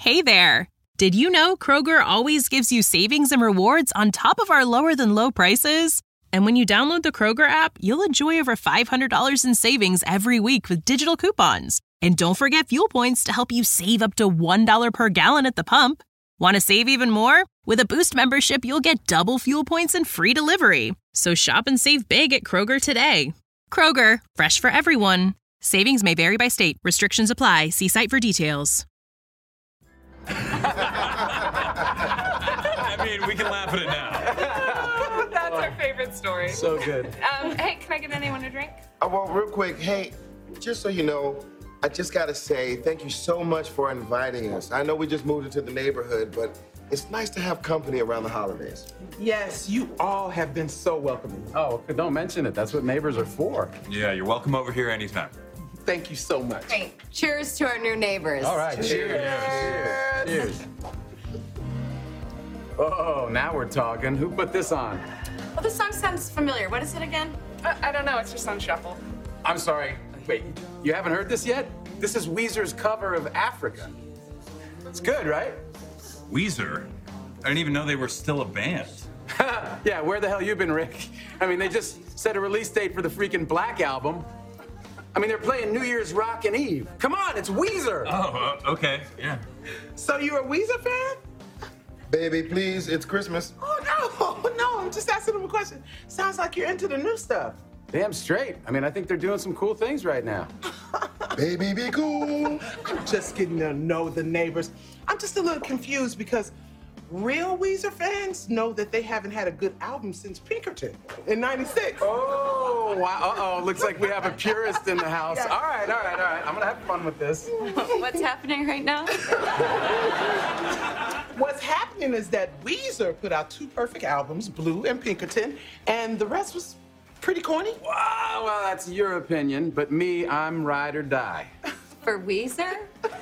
Hey there! Did you know Kroger always gives you savings and rewards on top of our lower-than-low prices? And when you download the Kroger app, you'll enjoy over $500 in savings every week with digital coupons. And don't forget fuel points to help you save up to $1 per gallon at the pump. Want to save even more? With a Boost membership, you'll get double fuel points and free delivery. So shop and save big at Kroger today. Kroger, fresh for everyone. Savings may vary by state. Restrictions apply. See site for details. I mean, we can laugh at it now. That's our favorite story. So good. Hey, can I get anyone a drink? Well, real quick, hey, just so you know, I just gotta say thank you so much for inviting us. I know we just moved into the neighborhood, but it's nice to have company around the holidays. Yes, you all have been so welcoming. Oh, don't mention it. That's what neighbors are for. Yeah, you're welcome over here anytime. Thank you so much. Hey, cheers to our new neighbors. All right, cheers. Cheers. Oh, now we're talking. Who put this on? Well, this song sounds familiar. What is it again? I don't know. It's just on shuffle. I'm sorry. Wait, you haven't heard this yet? This is Weezer's cover of Africa. It's good, right? Weezer? I didn't even know they were still a band. Yeah, where the hell you been, Rick? I mean, they just set a release date for the freaking Black album. I mean, they're playing New Year's Rockin' Eve. Come on, it's Weezer. Oh, okay, yeah. So you're a Weezer fan? Baby, please, it's Christmas. Oh, no, I'm just asking him a question. Sounds like you're into the new stuff. Damn straight. I mean, I think they're doing some cool things right now. Baby, be cool. I'm just getting to know the neighbors. I'm just a little confused because real Weezer fans know that they haven't had a good album since Pinkerton in '96. Oh, wow. Uh-oh. Looks like we have a purist in the house. Yeah. All right. I'm going to have fun with this. What's happening right now? What's happening is that Weezer put out 2 perfect albums, Blue and Pinkerton, and the rest was pretty corny. Wow, well, that's your opinion, but me, I'm ride or die. For Weezer?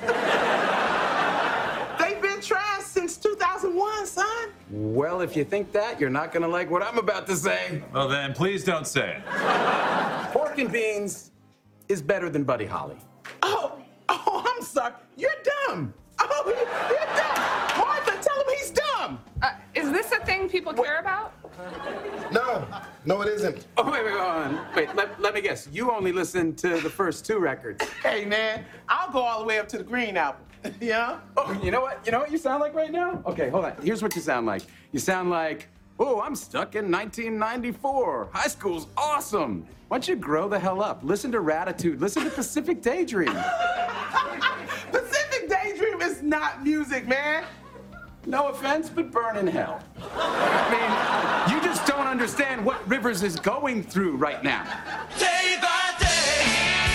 They've been trash since 2001, son. Well, if you think that, you're not going to like what I'm about to say. Well, then, please don't say it. Pork and Beans is better than Buddy Holly. Oh, I'm sorry. You're dumb. Oh, you're dumb. Martha, tell him he's dumb. Is this a thing people care about? No, it isn't. Oh, wait, hold on. Wait, let me guess. You only listened to the first 2 records. Hey, man, I'll go all the way up to the Green album. Yeah? Oh, you know what? You know what you sound like right now? Okay, hold on. Here's what you sound like. You sound like, oh, I'm stuck in 1994. High school's awesome. Why don't you grow the hell up? Listen to Ratitude. Listen to Pacific Daydream. Pacific Daydream is not music, man. No offense, but burn in hell. I mean, you just don't understand what Rivers is going through right now. Day by day.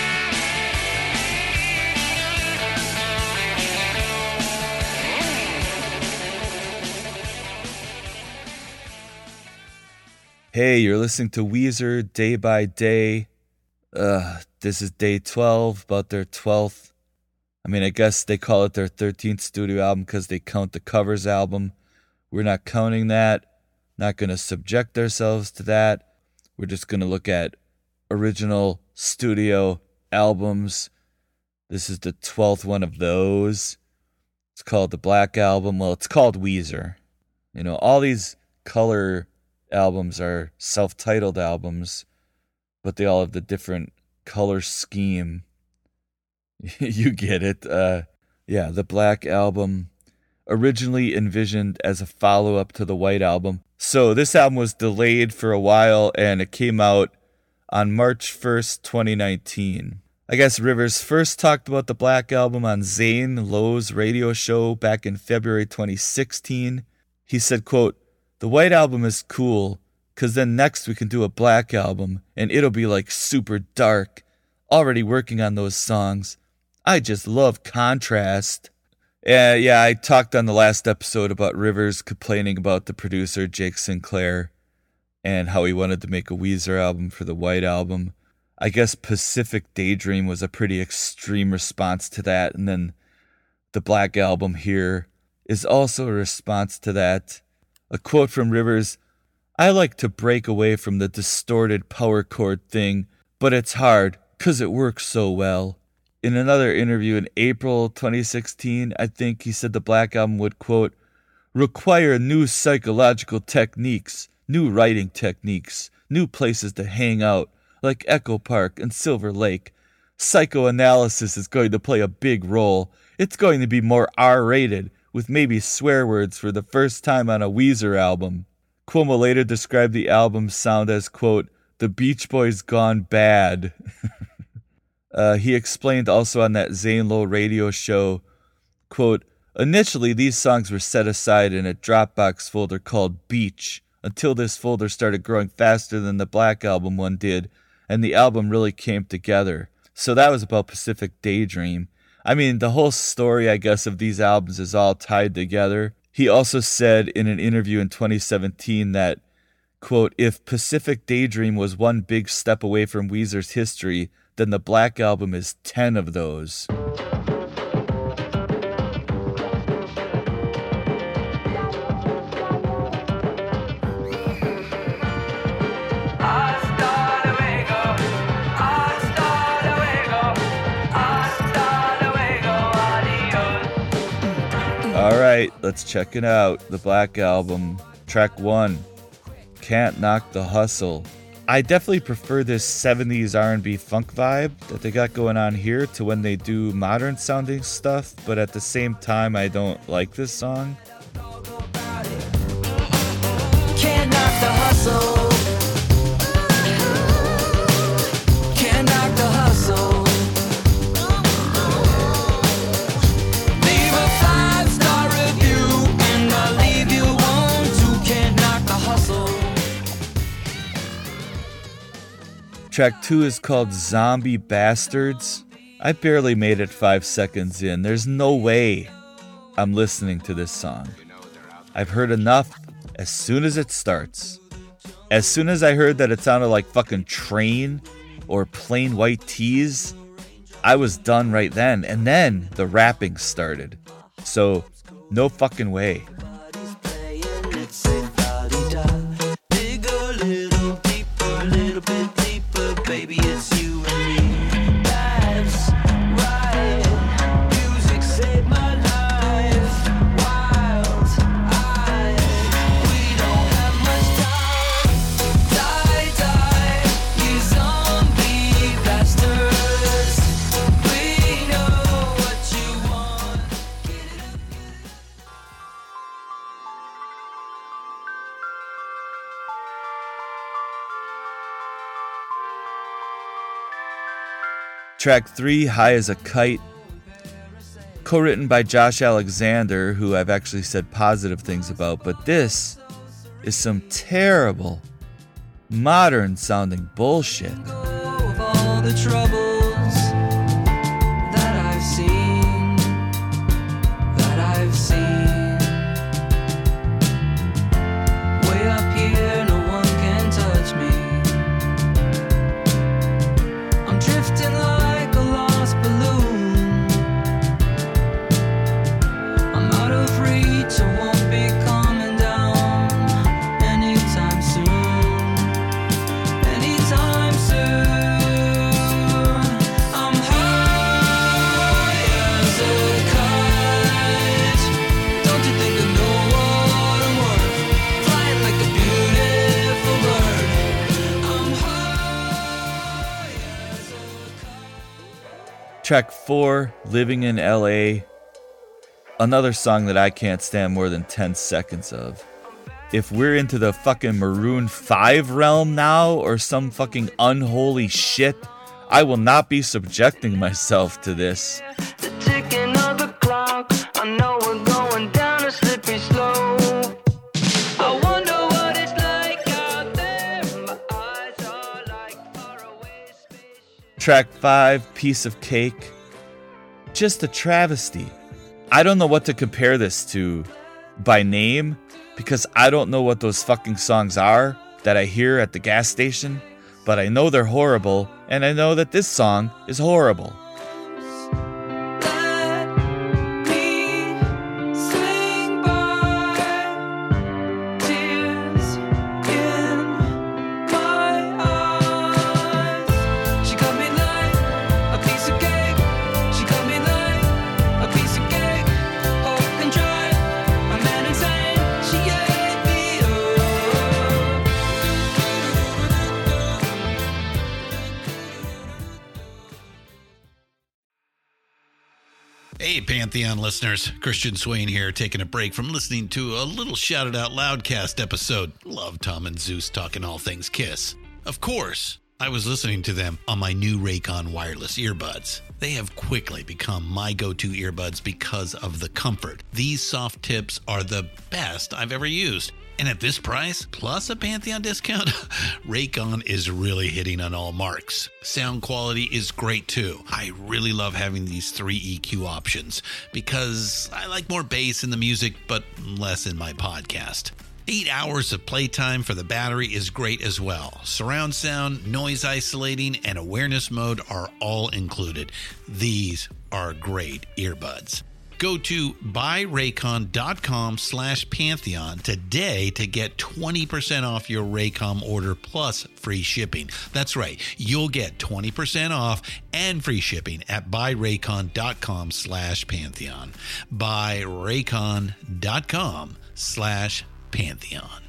Hey, you're listening to Weezer Day by Day. This is day 12, about their 12th. I mean, I guess they call it their 13th studio album because they count the covers album. We're not counting that. Not going to subject ourselves to that. We're just going to look at original studio albums. This is the 12th one of those. It's called the Black Album. Well, it's called Weezer. You know, all these color albums are self-titled albums, but they all have the different color scheme. You get it. Yeah, the Black Album, originally envisioned as a follow-up to the White Album. So this album was delayed for a while, and it came out on March 1st, 2019. I guess Rivers first talked about the Black Album on Zane Lowe's radio show back in February 2016. He said, quote, "The White Album is cool, because then next we can do a Black Album, and it'll be like super dark. Already working on those songs. I just love contrast." Yeah, I talked on the last episode about Rivers complaining about the producer, Jake Sinclair, and how he wanted to make a Weezer album for the White Album. I guess Pacific Daydream was a pretty extreme response to that, and then the Black Album here is also a response to that. A quote from Rivers, "I like to break away from the distorted power chord thing, but it's hard, 'cause it works so well. In another interview in April 2016, I think he said the Black Album would, quote, require new psychological techniques, new writing techniques, new places to hang out, like Echo Park and Silver Lake. Psychoanalysis is going to play a big role. It's going to be more R-rated, with maybe swear words for the first time on a Weezer album. Cuomo later described the album's sound as, quote, the Beach Boys gone bad. He explained also on that Zane Lowe radio show, quote, initially these songs were set aside in a Dropbox folder called Beach, until this folder started growing faster than the Black Album one did, and the album really came together. So that was about Pacific Daydream. I mean, the whole story, I guess, of these albums is all tied together. He also said in an interview in 2017 that, quote, if Pacific Daydream was one big step away from Weezer's history, then the Black Album is 10 of those. Alright, let's check it out. The Black Album, track 1, Can't Knock the Hustle. I definitely prefer this 70s R&B funk vibe that they got going on here to when they do modern sounding stuff, but at the same time I don't like this song. Can't knock the hustle. Can't knock the hustle. Leave a 5-star review and I'll leave you one too. Can't knock the hustle. Track 2 is called Zombie Bastards. I barely made it 5 seconds in. There's no way I'm listening to this song. I've heard enough as soon as it starts. As soon as I heard that it sounded like fucking Train or Plain White Tees, I was done right then. And then the rapping started. So, no fucking way. Baby, it's you and me. That's right. Music saved my life. Wild eyes. We don't have much time. Die, die. You zombie bastards. We know what you want. Track 3, High as a Kite, co-written by Josh Alexander, who I've actually said positive things about, but this is some terrible, modern-sounding bullshit. Of all the troubles that I've seen, way up here, no one can touch me. I'm drifting like a lost balloon. I'm out of reach, I won't be coming down anytime soon. Anytime soon. I'm high as a kite. Don't you think I know what I'm worth? Flying like a beautiful bird. I'm high as a kite. Track 4, Living in LA, another song that I can't stand more than 10 seconds of. If we're into the fucking Maroon 5 realm now, or some fucking unholy shit, I will not be subjecting myself to this. The ticking of the clock. I know we're going down a slippery slope. I wonder what it's like out there. My eyes are like faraway spaceships. Track 5, Piece of Cake, just a travesty. I don't know what to compare this to by name, because I don't know what those fucking songs are that I hear at the gas station, but I know they're horrible, and I know that this song is horrible. Let me swing by. Tears in my eyes. She got me like a piece of cake. Pantheon listeners, Christian Swain here, taking a break from listening to a little Shout It Out Loudcast episode. Love Tom and Zeus talking all things Kiss. Of course, I was listening to them on my new Raycon wireless earbuds. They have quickly become my go-to earbuds because of the comfort. These soft tips are the best I've ever used. And at this price, plus a Pantheon discount, Raycon is really hitting on all marks. Sound quality is great too. I really love having these 3 EQ options because I like more bass in the music, but less in my podcast. 8 hours of playtime for the battery is great as well. Surround sound, noise isolating, and awareness mode are all included. These are great earbuds. Go to buyraycon.com/Pantheon today to get 20% off your Raycon order plus free shipping. That's right. You'll get 20% off and free shipping at buyraycon.com/Pantheon. buyraycon.com/Pantheon.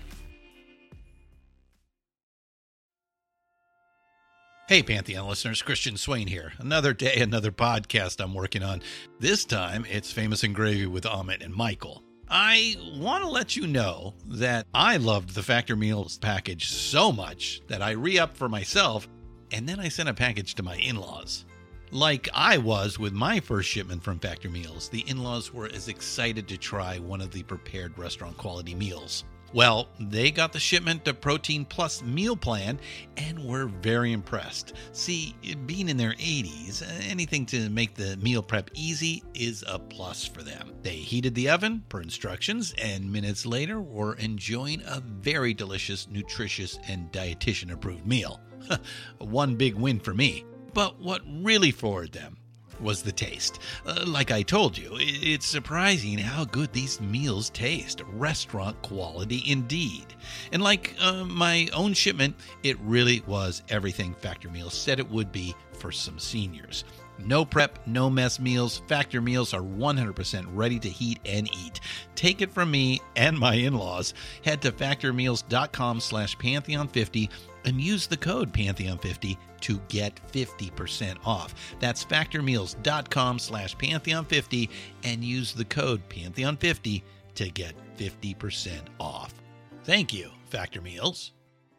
Hey, Pantheon listeners, Christian Swain here. Another day, another podcast I'm working on. This time, it's Famous and Gravy with Amit and Michael. I want to let you know that I loved the Factor Meals package so much that I re-upped for myself, and then I sent a package to my in-laws. Like I was with my first shipment from Factor Meals, the in-laws were as excited to try one of the prepared restaurant quality meals. Well, they got the shipment to Protein Plus meal plan and were very impressed. See, being in their 80s, anything to make the meal prep easy is a plus for them. They heated the oven per instructions and minutes later were enjoying a very delicious, nutritious, and dietitian-approved meal. One big win for me. But what really floored them was the taste. Like I told you, it's surprising how good these meals taste. Restaurant quality indeed. And like my own shipment, it really was everything Factor Meals said it would be for some seniors. No prep, no mess meals. Factor Meals are 100% ready to heat and eat. Take it from me and my in-laws. Head to factormeals.com/Pantheon50 and use the code Pantheon50 to get 50% off. That's factormeals.com/Pantheon50 and use the code Pantheon50 to get 50% off. Thank you, Factor Meals.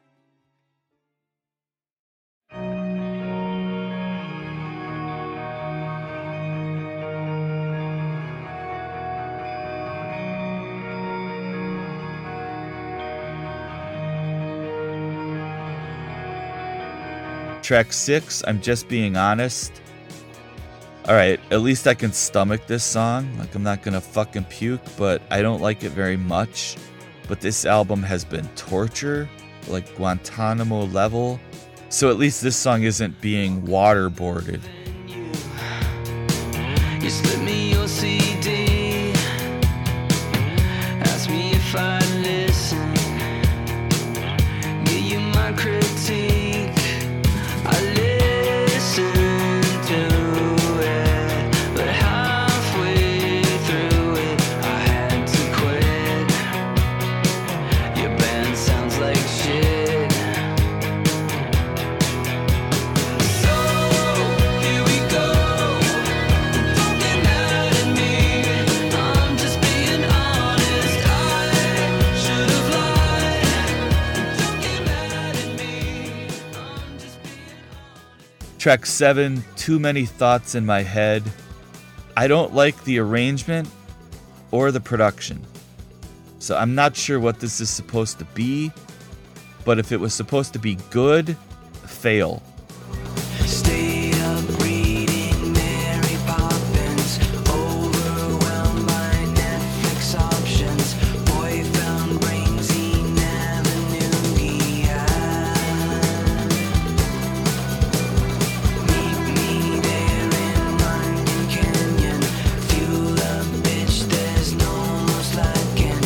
Track 6, I'm Just Being Honest. Alright, at least I can stomach this song. Like, I'm not gonna fucking puke, but I don't like it very much. But this album has been torture, like Guantanamo level. So at least this song isn't being waterboarded. You slip me your CD, ask me if I listen, give you my critique. I listen to it, but halfway through it, I had to quit. Your band sounds like shit. So here we go. Don't get mad at me. I'm just being honest. I should have lied. Don't get mad at me. I'm just being Track 7, Too Many Thoughts in My Head. I don't like the arrangement or the production. So I'm not sure what this is supposed to be, but if it was supposed to be good, fail. Stayed up reading Mary Poppins, overwhelmed by Netflix options. Boy found brains he never knew he had. Meet me there in London Canyon. Fuel up, bitch, there's no more slacking.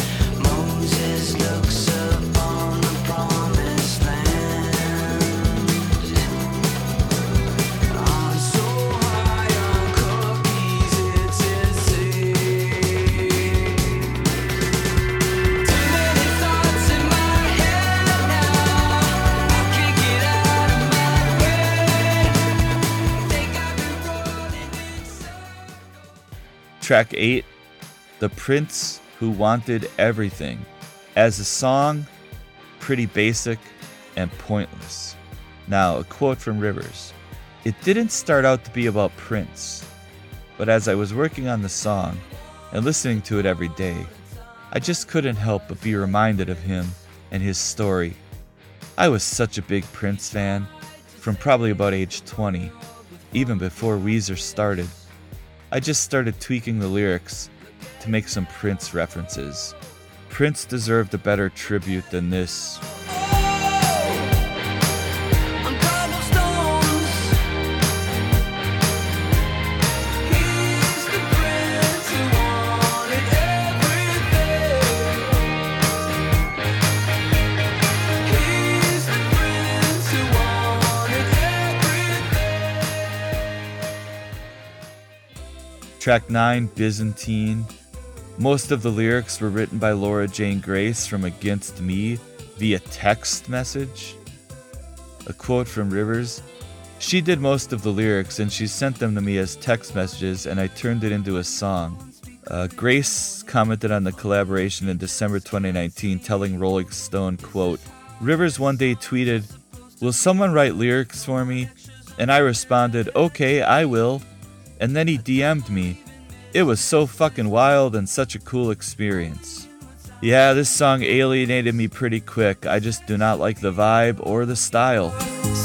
Moses looks up on the promised land. Track 8, The Prince Who Wanted Everything. As a song, pretty basic and pointless. Now, a quote from Rivers. It didn't start out to be about Prince, but as I was working on the song and listening to it every day, I just couldn't help but be reminded of him and his story. I was such a big Prince fan from probably about age 20, even before Weezer started. I just started tweaking the lyrics to make some Prince references. Prince deserved a better tribute than this. Track 9, Byzantine. Most of the lyrics were written by Laura Jane Grace from Against Me via text message. A quote from Rivers. She did most of the lyrics and she sent them to me as text messages and I turned it into a song. Grace commented on the collaboration in December 2019 telling Rolling Stone, quote, Rivers one day tweeted, "Will someone write lyrics for me?" And I responded, "Okay, I will." And then he DM'd me. It was so fucking wild and such a cool experience. Yeah, this song alienated me pretty quick. I just do not like the vibe or the style.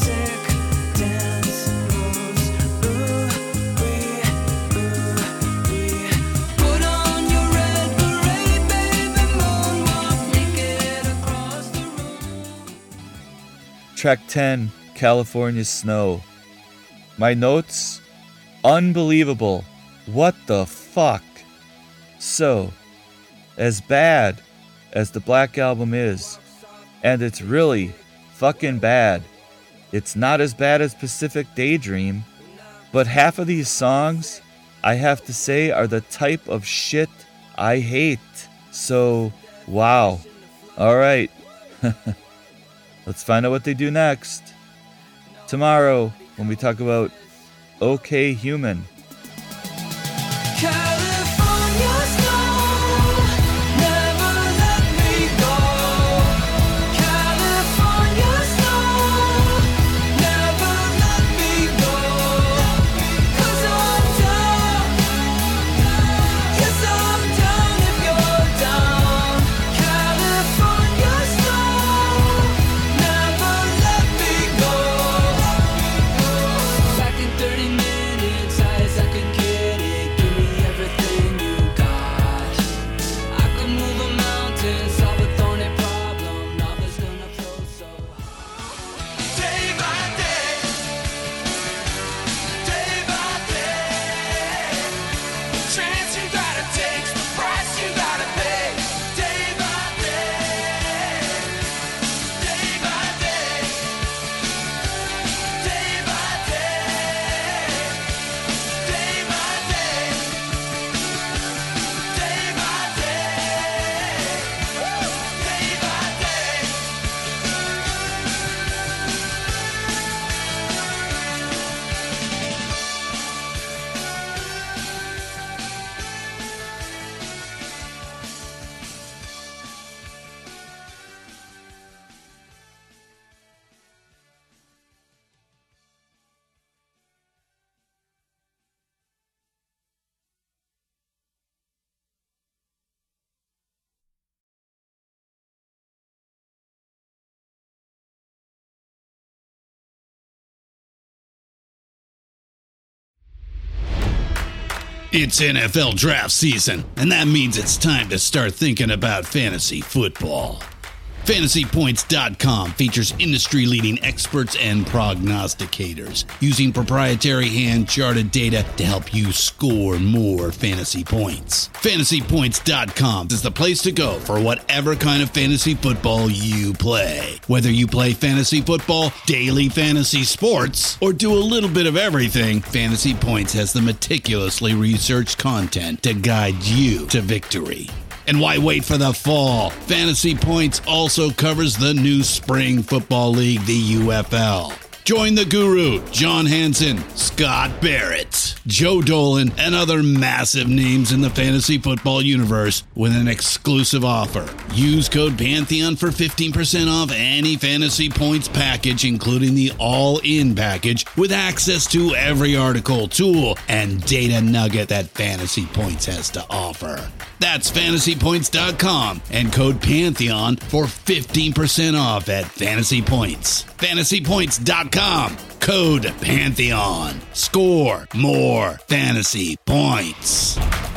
Track 10, California Snow. My notes? Unbelievable. What the fuck? So, as bad as the Black Album is, and it's really fucking bad, it's not as bad as Pacific Daydream, but half of these songs, I have to say, are the type of shit I hate. So, wow. Alright. Let's find out what they do next. Tomorrow, when we talk about OK Human. California snow, never let me go. California snow, never let me go. 'Cause I'm down, yes I'm down if you're down. California snow, never let me go. Back in 30 minutes, high as I could get it. Give me everything you got. I could move a mountain, solve a thorny problem. Nothing's gonna flow so hard. Day by day, day by day. The chance you gotta take, the price you gotta pay. Day by day, day by day, day by day, day by day, day by day, day by day. It's NFL draft season, and that means it's time to start thinking about fantasy football. FantasyPoints.com features industry-leading experts and prognosticators using proprietary hand-charted data to help you score more fantasy points. FantasyPoints.com is the place to go for whatever kind of fantasy football you play. Whether you play fantasy football, daily fantasy sports, or do a little bit of everything, Fantasy Points has the meticulously researched content to guide you to victory. And why wait for the fall? Fantasy Points also covers the new spring football league, the UFL. Join the guru, John Hansen, Scott Barrett, Joe Dolan, and other massive names in the fantasy football universe with an exclusive offer. Use code Pantheon for 15% off any Fantasy Points package, including the all-in package with access to every article, tool, and data nugget that Fantasy Points has to offer. That's fantasypoints.com and code Pantheon for 15% off at Fantasy Points. Fantasypoints.com, code Pantheon. Score more fantasy points.